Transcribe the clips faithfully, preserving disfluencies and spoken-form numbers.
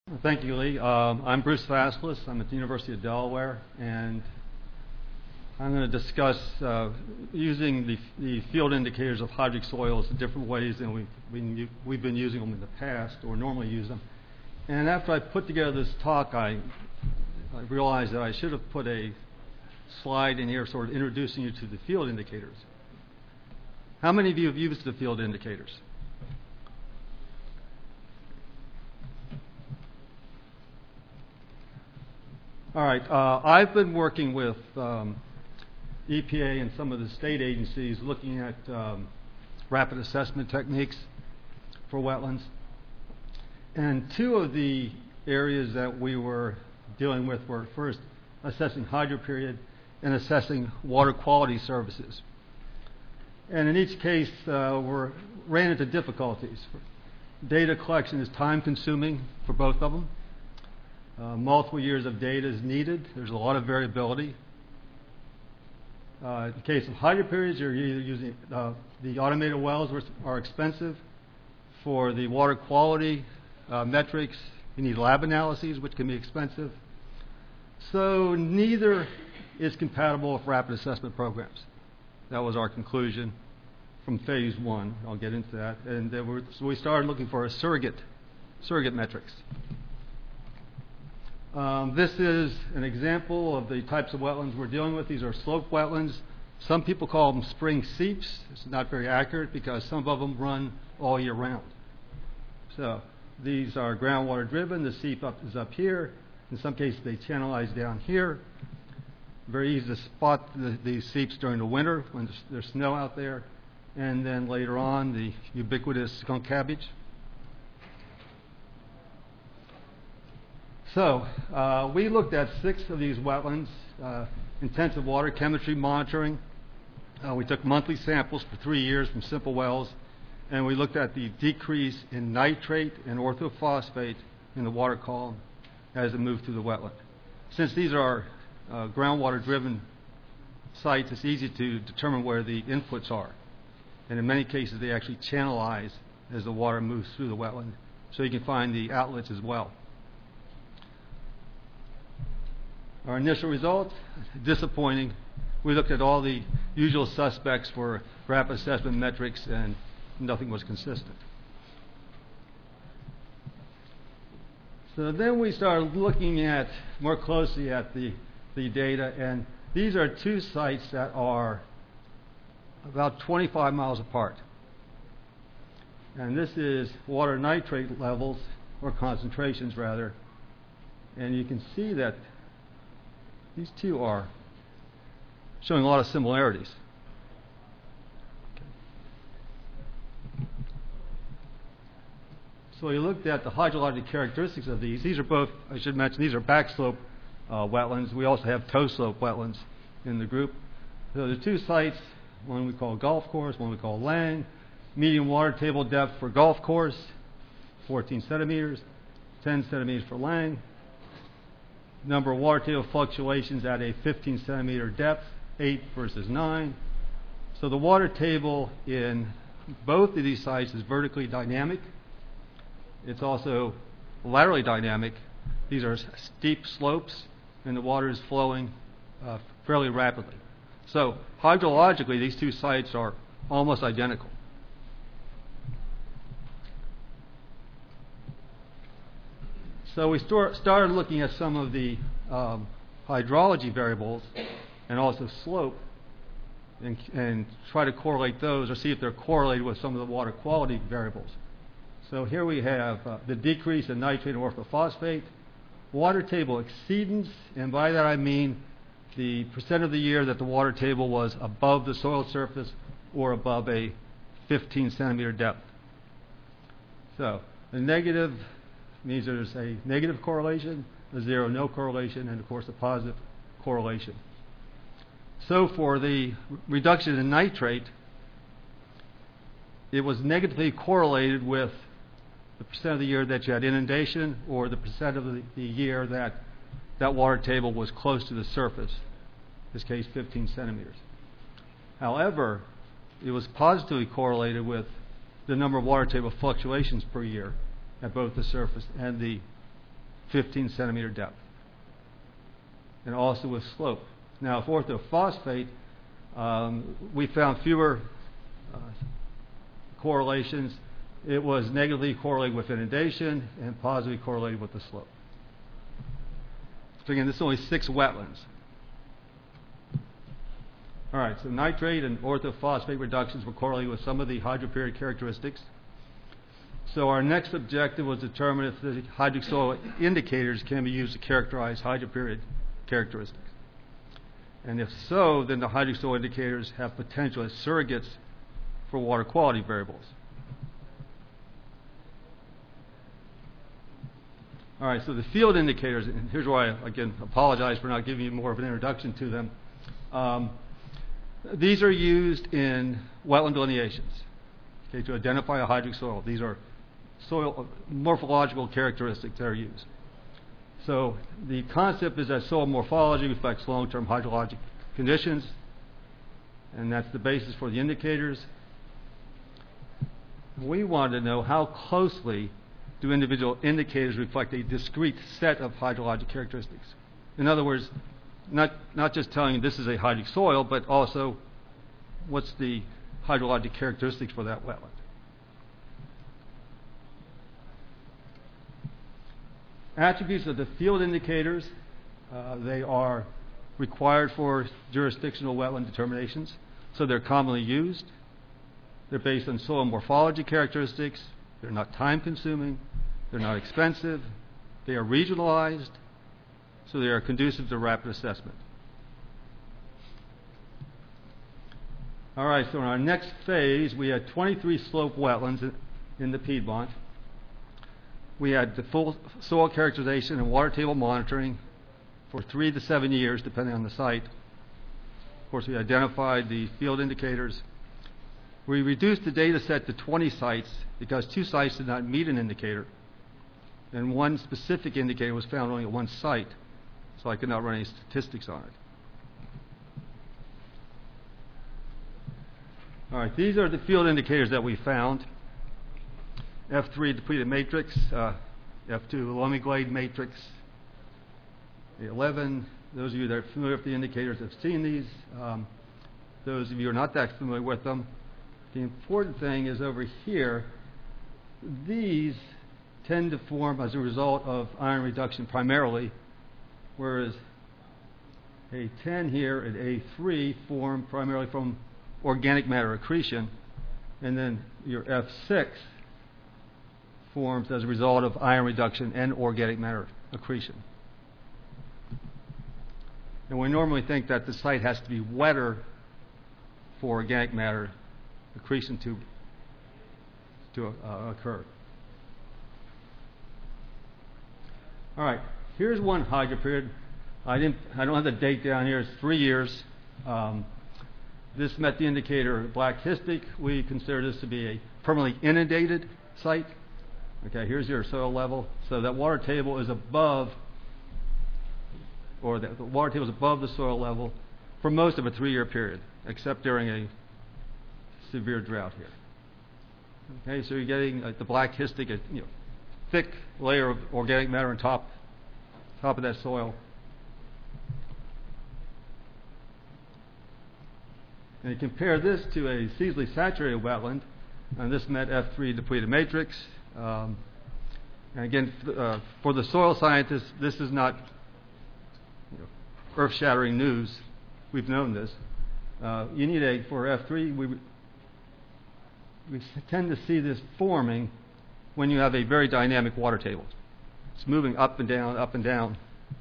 Thank you, Lee. Um, I'm Bruce Fasslis. I'm at the University of Delaware, and I'm going to discuss uh, using the, the field indicators of hydric soils in different ways than we've been, we've been using them in the past, or normally use them. And after I put together this talk, I, I realized that I should have put a slide in here sort of introducing you to the field indicators. How many of you have used the field indicators? All right, uh, I've been working with um, E P A and some of the state agencies looking at um, rapid assessment techniques for wetlands. And two of the areas that we were dealing with were first assessing hydroperiod and assessing water quality services. And in each case, uh, we ran into difficulties. Data collection is time consuming for both of them. Uh, multiple years of data is needed. There's a lot of variability. Uh, in the case of hydroperiods, you're either using uh, the automated wells, which are expensive. For the water quality uh, metrics, you need lab analyses, which can be expensive. So neither is compatible with rapid assessment programs. That was our conclusion from phase one. I'll get into that. And then we're, so we started looking for a surrogate, surrogate metrics. Um, this is an example of the types of wetlands we're dealing with. These are slope wetlands. Some people call them spring seeps. It's not very accurate because some of them run all year round. So these are groundwater driven. The seep up is up here. In some cases, they channelize down here. Very easy to spot the, these seeps during the winter when there's, there's snow out there. And then later on, the ubiquitous skunk cabbage. So uh, we looked at six of these wetlands, uh, intensive water chemistry monitoring. Uh, we took monthly samples for three years from simple wells, and we looked at the decrease in nitrate and orthophosphate in the water column as it moved through the wetland. Since these are uh, groundwater-driven sites, it's easy to determine where the inputs are. And in many cases, they actually channelize as the water moves through the wetland, so you can find the outlets as well. Our initial results, disappointing. We looked at all the usual suspects for rapid assessment metrics, and nothing was consistent. So then we started looking at more closely at the, the data, and these are two sites that are about twenty-five miles apart. And this is water nitrate levels, or concentrations rather, and you can see that these two are showing a lot of similarities. Okay. So we looked at the hydrologic characteristics of these. These are both, I should mention, these are backslope uh, wetlands. We also have toe slope wetlands in the group. So the two sites, one we call golf course, one we call Lang. Median water table depth for golf course, fourteen centimeters, ten centimeters for Lang. Number of water table fluctuations at a fifteen centimeter depth, eight versus nine. So the water table in both of these sites is vertically dynamic. It's also laterally dynamic. These are steep slopes, and the water is flowing uh, fairly rapidly. So hydrologically, these two sites are almost identical. So we start, started looking at some of the um, hydrology variables and also slope, and, and try to correlate those or see if they're correlated with some of the water quality variables. So here we have uh, the decrease in nitrate and orthophosphate, water table exceedance, and by that I mean the percent of the year that the water table was above the soil surface or above a fifteen centimeter depth. So the negative means there's a negative correlation, a zero no correlation, and of course a positive correlation. So for the reduction in nitrate, it was negatively correlated with the percent of the year that you had inundation or the percent of the, the year that that water table was close to the surface, in this case fifteen centimeters. However, it was positively correlated with the number of water table fluctuations per year at both the surface and the fifteen centimeter depth, and also with slope. Now, for orthophosphate, um, we found fewer uh, correlations. It was negatively correlated with inundation and positively correlated with the slope. So again, this is only six wetlands. All right, so nitrate and orthophosphate reductions were correlated with some of the hydroperiod characteristics. So our next objective was to determine if the hydric soil indicators can be used to characterize hydroperiod characteristics. And if so, then the hydric soil indicators have potential as surrogates for water quality variables. All right, so the field indicators, and here's where I, again, apologize for not giving you more of an introduction to them. Um, these are used in wetland delineations, okay, to identify a hydric soil. These are soil morphological characteristics that are used. So the concept is that soil morphology reflects long-term hydrologic conditions, and that's the basis for the indicators. We wanted to know how closely do individual indicators reflect a discrete set of hydrologic characteristics. In other words, not, not just telling you this is a hydric soil, but also what's the hydrologic characteristics for that wetland. Attributes of the field indicators, uh, they are required for jurisdictional wetland determinations, so they're commonly used. They're based on soil morphology characteristics. They're not time-consuming. They're not expensive. They are regionalized, so they are conducive to rapid assessment. All right, so in our next phase, we had twenty-three slope wetlands in, in the Piedmont. We had the full soil characterization and water table monitoring for three to seven years, depending on the site. Of course, we identified the field indicators. We reduced the data set to twenty sites because two sites did not meet an indicator, and one specific indicator was found only at one site, so I could not run any statistics on it. All right, these are the field indicators that we found. F three depleted matrix, uh, F two loamy glade matrix, eleven. Those of you that are familiar with the indicators have seen these. Um, those of you who are not that familiar with them, the important thing is over here, these tend to form as a result of iron reduction primarily, whereas A ten here and A three form primarily from organic matter accretion, and then your F six forms as a result of iron reduction and organic matter accretion. And we normally think that the site has to be wetter for organic matter accretion to, to uh, occur. All right, here's one hydroperiod. I didn't. I don't have the date down here. It's three years. Um, this met the indicator black histic. We consider this to be a permanently inundated site. Okay, here's your soil level. So that water table is above, or the, the water table is above the soil level for most of a three-year period, except during a severe drought here. Okay, so you're getting uh, the black histic, a you know, thick layer of organic matter on top, top of that soil. And you compare this to a seasonally saturated wetland, and this met F three depleted matrix. Um, and again, uh, for the soil scientists, this is not you know, earth-shattering news. We've known this. Uh, you need a, for F three, we, we tend to see this forming when you have a very dynamic water table. It's moving up and down, up and down.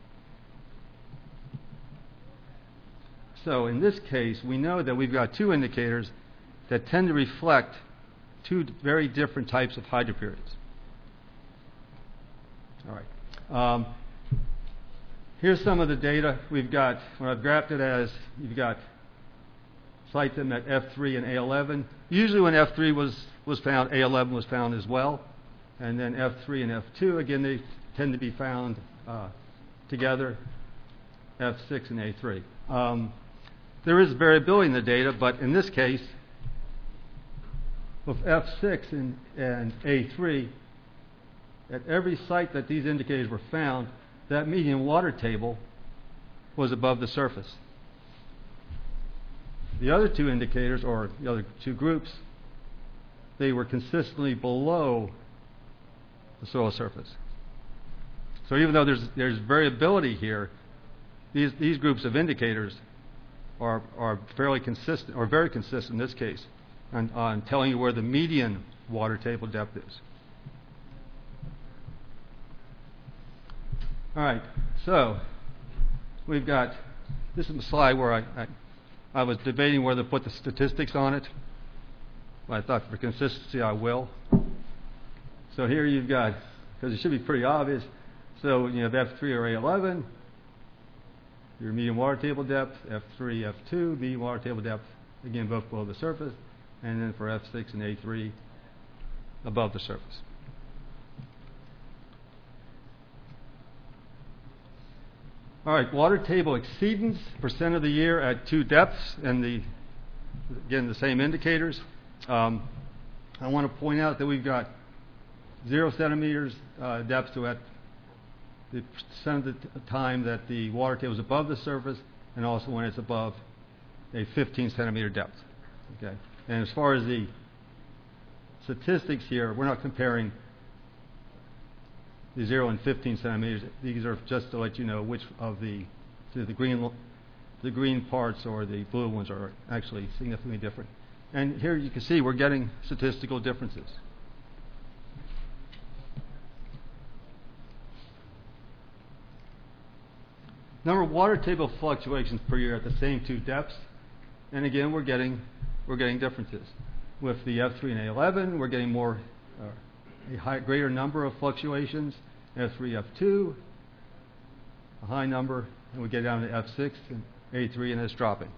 So in this case, we know that we've got two indicators that tend to reflect two very different types of hydroperiods. All right. Um, here's some of the data we've got. What I've graphed it as, you've got sites that met F three and A eleven. Usually when F three was, was found, A eleven was found as well. And then F three and F two, again, they tend to be found uh, together, F six and A three. Um, there is variability in the data, but in this case, with F six and, and A three, at every site that these indicators were found, that median water table was above the surface. The other two indicators, or the other two groups, they were consistently below the soil surface. So even though there's there's variability here, these these groups of indicators are are fairly consistent, or very consistent in this case, on, on telling you where the median water table depth is. All right, so we've got, this is a slide where I, I, I was debating whether to put the statistics on it, but I thought for consistency I will. So here you've got, because it should be pretty obvious, so you have F three or A eleven, your median water table depth, F three, F two, median water table depth, again both below the surface, and then for F six and A three, above the surface. All right, water table exceedance, percent of the year at two depths, and the again the same indicators. Um, I want to point out that we've got zero centimeters uh, depth to at the percent of the t- time that the water table is above the surface, and also when it's above a fifteen centimeter depth. Okay, and as far as the statistics here, we're not comparing the zero and fifteen centimeters. These are just to let you know which of the so the green the green parts or the blue ones are actually significantly different. And here you can see we're getting statistical differences. Number of water table fluctuations per year at the same two depths, and again we're getting we're getting differences. With the F three and A eleven, we're getting more uh, a high, greater number of fluctuations. F three, F two, a high number, and we get down to F six and A three, and it's dropping.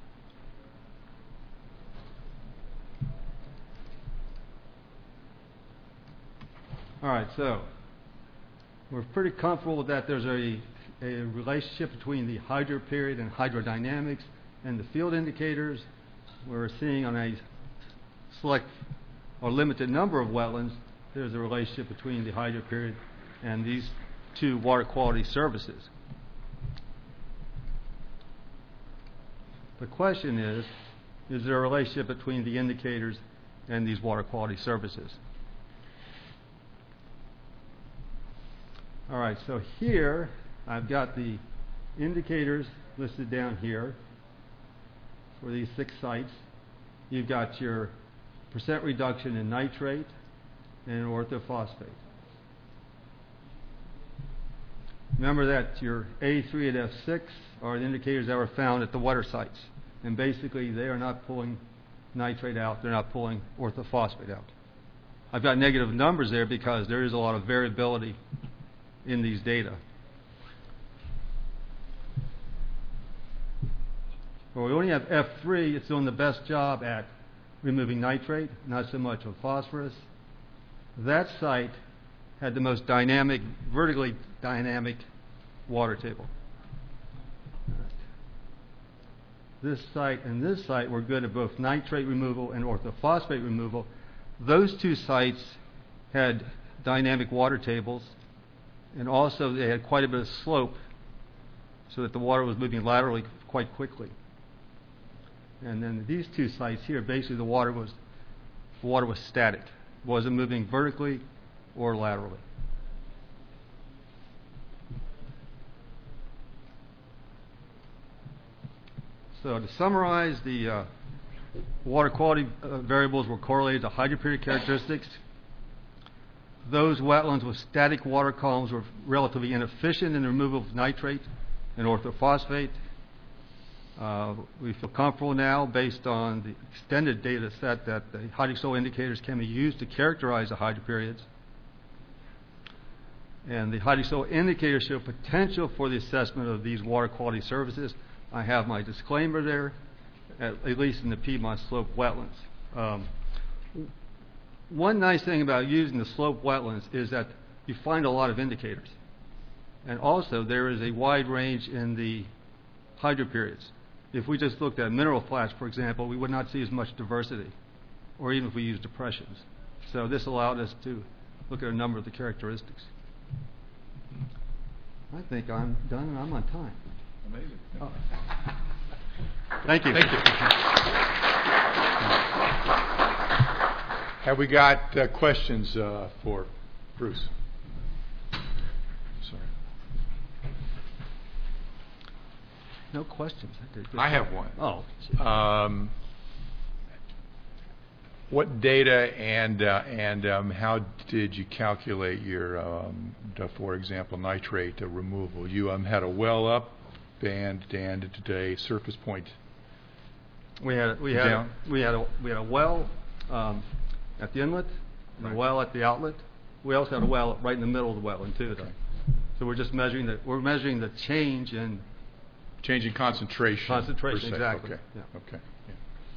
All right, so we're pretty comfortable that there's a, a relationship between the hydro period and hydrodynamics and the field indicators. We're seeing on a select or limited number of wetlands, there's a relationship between the hydro period and these two water quality services. The question is, is there a relationship between the indicators and these water quality services? All right, so here I've got the indicators listed down here for these six sites. You've got your percent reduction in nitrate and orthophosphate. Remember that your A three and F six are the indicators that were found at the water sites. And basically they are not pulling nitrate out, they're not pulling orthophosphate out. I've got negative numbers there because there is a lot of variability in these data. Well, we only have F three, it's doing the best job at removing nitrate, not so much of phosphorus. That site had the most dynamic, vertically dynamic water table. This site and this site were good at both nitrate removal and orthophosphate removal. Those two sites had dynamic water tables, and also they had quite a bit of slope so that the water was moving laterally quite quickly. And then these two sites here, basically the water was the water was static. It wasn't moving vertically or laterally. So to summarize, the uh, water quality uh, variables were correlated to hydroperiod characteristics. Those wetlands with static water columns were relatively inefficient in the removal of nitrate and orthophosphate. Uh, we feel comfortable now, based on the extended data set, that the hydric soil indicators can be used to characterize the hydroperiods. And the hydric soil indicators show potential for the assessment of these water quality services. I have my disclaimer there, at, at least in the Piedmont slope wetlands. Um, one nice thing about using the slope wetlands is that you find a lot of indicators. And also there is a wide range in the hydroperiods. If we just looked at mineral flats, for example, we would not see as much diversity, or even if we used depressions. So this allowed us to look at a number of the characteristics. I think I'm done and I'm on time. Amazing. Oh. Thank you. Thank you. Have we got uh, questions uh, for Bruce? Sorry. No questions. I, did I have one. Oh. Um, what data and uh, and um, how did you calculate your, um, the, for example, nitrate uh, removal? You um, had a well up band and today surface point. We had we had down. we had a we had a well um, at the inlet and Right. a well at the outlet. We also had a well right in the middle of the wetland too. Okay. So we're just measuring the we're measuring the change in Changing concentration. concentration. per se. Exactly. Okay. Yeah. Okay. Yeah.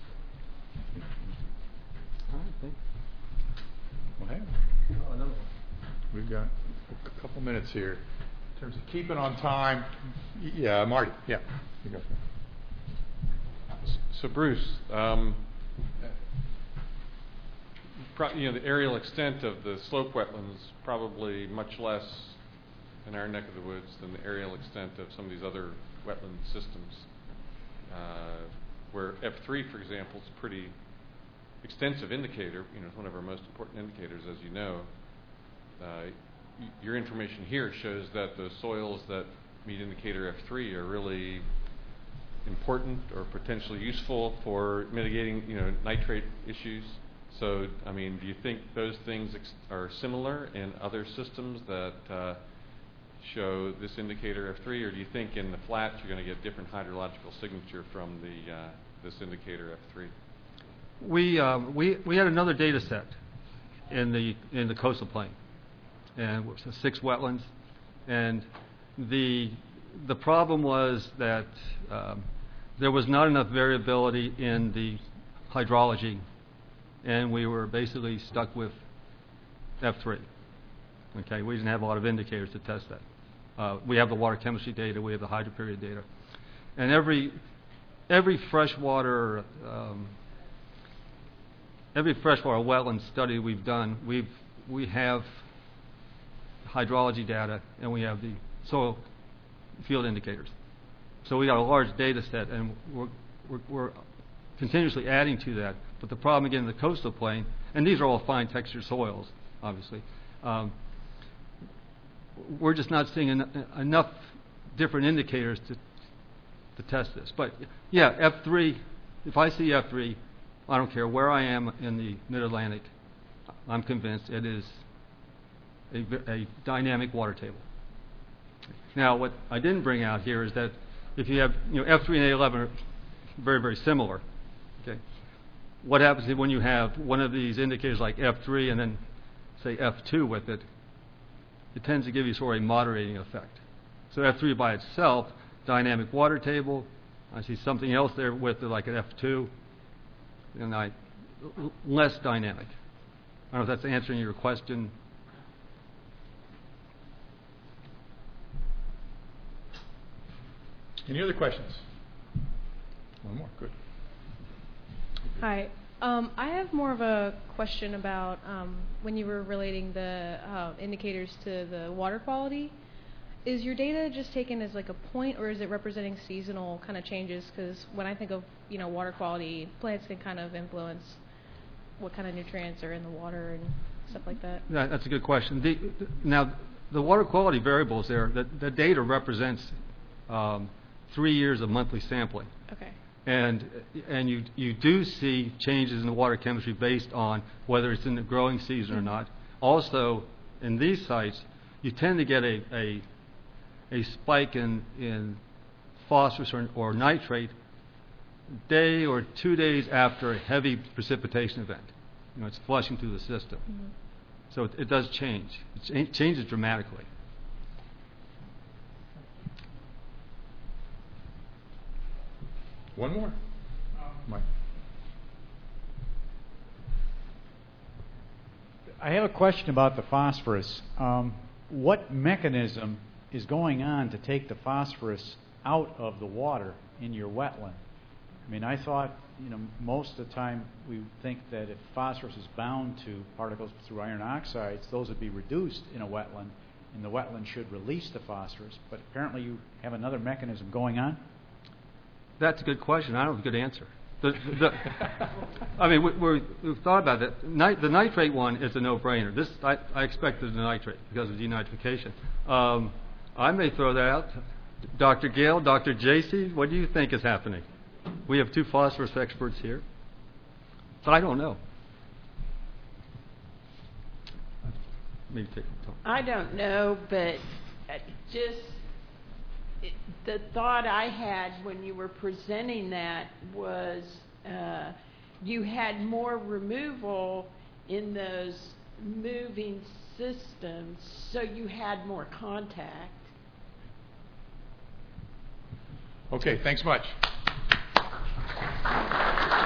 All right, thank Well, hey, oh, another one. we've got a couple minutes here. In terms of keeping on time, y- yeah, Marty. Yeah. You go. So Bruce, um, pro- you know, the aerial extent of the slope wetlands probably much less in our neck of the woods than the aerial extent of some of these other wetland systems. Uh, where F three, for example, is a pretty extensive indicator. You know, it's one of our most important indicators, as you know. Uh, y- your information here shows that the soils that meet indicator F three are really important or potentially useful for mitigating, you know, nitrate issues. So, I mean, do you think those things ex- are similar in other systems that uh, show this indicator F three, or do you think in the flats you're going to get different hydrological signature from the uh, this indicator F three? We um, we we had another data set in the in the coastal plain, and it was six wetlands, and the the problem was that um, there was not enough variability in the hydrology, and we were basically stuck with F three. Okay, we didn't have a lot of indicators to test that. Uh, we have the water chemistry data, we have the hydroperiod data, and every every freshwater um, every freshwater wetland study we've done, we've we have hydrology data and we have the soil field indicators. So we got a large data set, and we're, we're, we're continuously adding to that. But the problem again in the coastal plain, and these are all fine texture soils, obviously. Um, we're just not seeing en- enough different indicators to to test this. But yeah, F three. If I see F three, I don't care where I am in the Mid-Atlantic. I'm convinced it is a, a dynamic water table. Now, what I didn't bring out here is that if you have, you know, F three and A eleven are very, very similar. Okay, what happens when you have one of these indicators like F three and then say F two with it? It tends to give you sort of a moderating effect. So F three by itself, dynamic water table. I see something else there with it like an F two, and I l- less dynamic. I don't know if that's answering your question. Any other questions? One more. Good. Hi. Um, I have more of a question about um, when you were relating the uh, indicators to the water quality. Is your data just taken as like a point, or is it representing seasonal kind of changes? Because when I think of, you know, water quality, plants can kind of influence what kind of nutrients are in the water and stuff like that. That, that's a good question. The, now, the water quality variables there, the, the data represents um, three years of monthly sampling. Okay. And and you you do see changes in the water chemistry based on whether it's in the growing season or not. Also, in these sites, you tend to get a a, a spike in, in phosphorus or, or nitrate day or two days after a heavy precipitation event. You know, it's flushing through the system. Mm-hmm. So it, it does change. It cha- changes dramatically. One more. Mike. I have a question about the phosphorus. Um, what mechanism is going on to take the phosphorus out of the water in your wetland? I mean, I thought, you know, most of the time we think that if phosphorus is bound to particles through iron oxides, those would be reduced in a wetland, and the wetland should release the phosphorus. But apparently you have another mechanism going on? That's a good question. I don't have a good answer. The, the, I mean, we, we're, we've thought about it. Nit- the nitrate one is a no-brainer. This I, I expected the nitrate because of denitrification. Um, I may throw that out. Doctor Gale, Doctor J C, what do you think is happening? We have two phosphorus experts here. So I don't know. Maybe take some time. I don't know, but uh, just it, the thought I had when you were presenting that was uh, you had more removal in those moving systems, so you had more contact. Okay, thanks much.